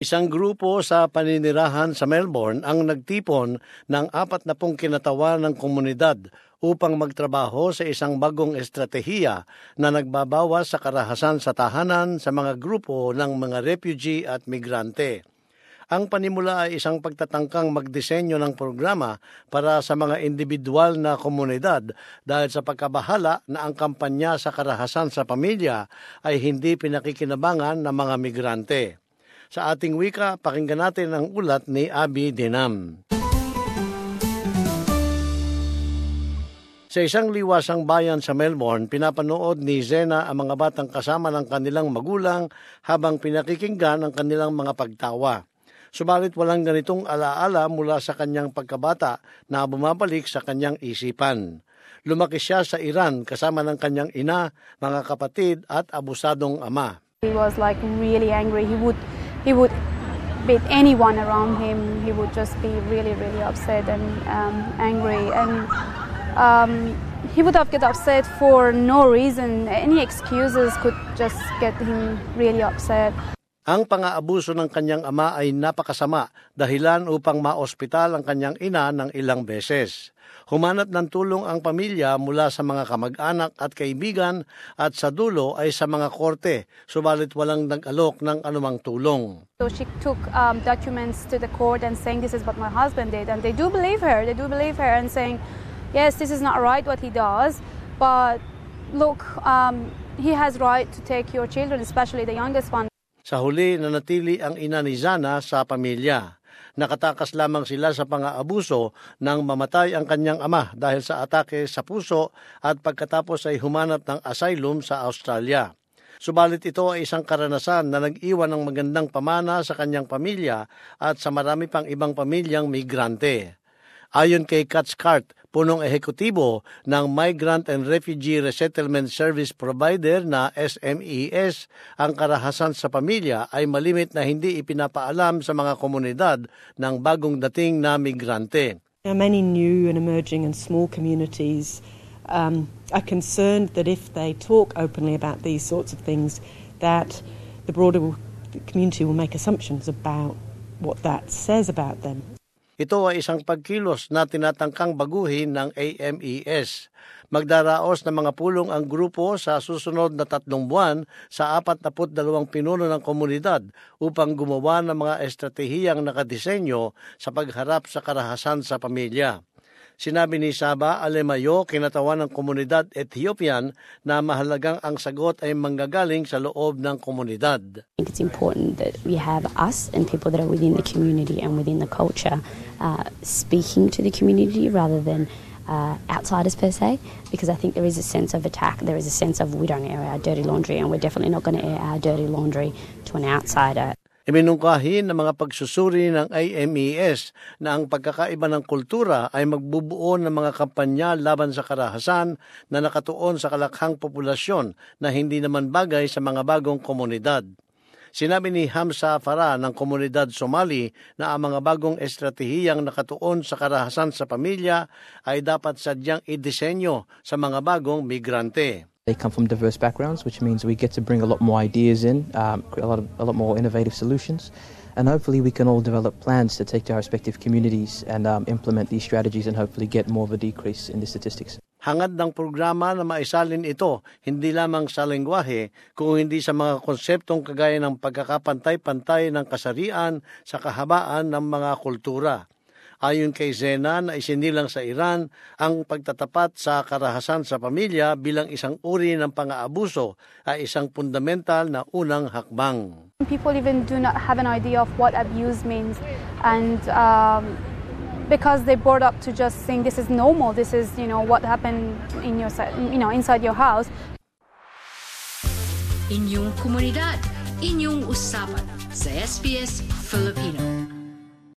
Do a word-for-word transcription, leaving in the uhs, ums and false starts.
Isang grupo sa paninirahan sa Melbourne ang nagtipon ng apat na pong kinatawan ng komunidad upang magtrabaho sa isang bagong estratehiya na nagbabawas sa karahasan sa tahanan sa mga grupo ng mga refugee at migrante. Ang panimula ay isang pagtatangkang magdisenyo ng programa para sa mga individual na komunidad dahil sa pagkabahala na ang kampanya sa karahasan sa pamilya ay hindi pinakikinabangan ng mga migrante. Sa ating wika, pakinggan natin ang ulat ni Abby Dinam. Sa isang liwasang bayan sa Melbourne, pinapanood ni Zena ang mga batang kasama ng kanilang magulang habang pinakikinggan ang kanilang mga pagtawa. Subalit walang ganitong alaala mula sa kanyang pagkabata na bumabalik sa kanyang isipan. Lumaki siya sa Iran kasama ng kanyang ina, mga kapatid at abusadong ama. He was like really angry. He would he would beat anyone around him. He would just be really really upset and um, angry, and um, he would have get upset for no reason. Any excuses could just get him really upset. Ang pang-aabuso ng kanyang ama ay napakasama, dahilan upang maospital ang kanyang ina ng ilang beses. Humanap ng tulong ang pamilya mula sa mga kamag-anak at kaibigan at sa dulo ay sa mga korte, subalit walang nag-alok ng anumang tulong. So she took um, documents to the court and saying this is what my husband did, and they do believe her. They do believe her and saying, yes, this is not right what he does, but look, um, he has right to take your children, especially the youngest one. Sa huli, nanatili ang ina ni Zana sa pamilya. Nakatakas lamang sila sa pang-aabuso nang mamatay ang kanyang ama dahil sa atake sa puso at pagkatapos ay humanap ng asylum sa Australia. Subalit ito ay isang karanasan na nag-iwan ng magandang pamana sa kanyang pamilya at sa marami pang ibang pamilyang migrante. Ayon kay Cathcart, punong ehekutibo ng Migrant and Refugee Resettlement Service Provider na S M E S, ang karahasan sa pamilya ay malimit na hindi ipinapaalam sa mga komunidad ng bagong dating na migrante. Many new and emerging and small communities um, are concerned that if they talk openly about these sorts of things, that the broader community will make assumptions about what that says about them. Ito ay isang pagkilos na tinatangkang baguhin ng A M E S. Magdaraos ng mga pulong ang grupo sa susunod na tatlong buwan sa apat na dalawang pinuno ng komunidad upang gumawa ng mga estratehiyang nakadisenyo sa pagharap sa karahasan sa pamilya. Sinabi ni Saba Alemayo, kinatawan ng komunidad Ethiopian, na mahalagang ang sagot ay manggagaling sa loob ng komunidad. I think it's important that we have us and people that are within the community and within the culture uh, speaking to the community rather than uh, outsiders per se, because I think there is a sense of attack, there is a sense of we don't air our dirty laundry, and we're definitely not going to air our dirty laundry to an outsider. Iminungkahi ng mga pagsusuri ng A M E S na ang pagkakaiba ng kultura ay magbubuo ng mga kampanya laban sa karahasan na nakatuon sa kalakhang populasyon na hindi naman bagay sa mga bagong komunidad. Sinabi ni Hamza Farah ng komunidad Somali na ang mga bagong estratehiyang nakatuon sa karahasan sa pamilya ay dapat sadyang idisenyo sa mga bagong migrante. They come from diverse backgrounds, which means we get to bring a lot more ideas in, um, a lot of, a lot more innovative solutions, and hopefully we can all develop plans to take to our respective communities and um, implement these strategies and hopefully get more of a decrease in the statistics. Hangad ng programa na maisalin ito, hindi lamang sa lengguwahe, kung hindi sa mga konseptong kagaya ng pagkakapantay-pantay ng kasarian sa kahabaan ng mga kultura. Ayon kay Zena na isinilang sa Iran, ang pagtatapat sa karahasan sa pamilya bilang isang uri ng pang-aabuso ay isang fundamental na unang hakbang. People even do not have an idea of what abuse means, and um, because they brought up to just think this is normal, this is, you know, what happened in your, you know, inside your house. Inyong komunidad, inyong usapan sa S B S Filipino.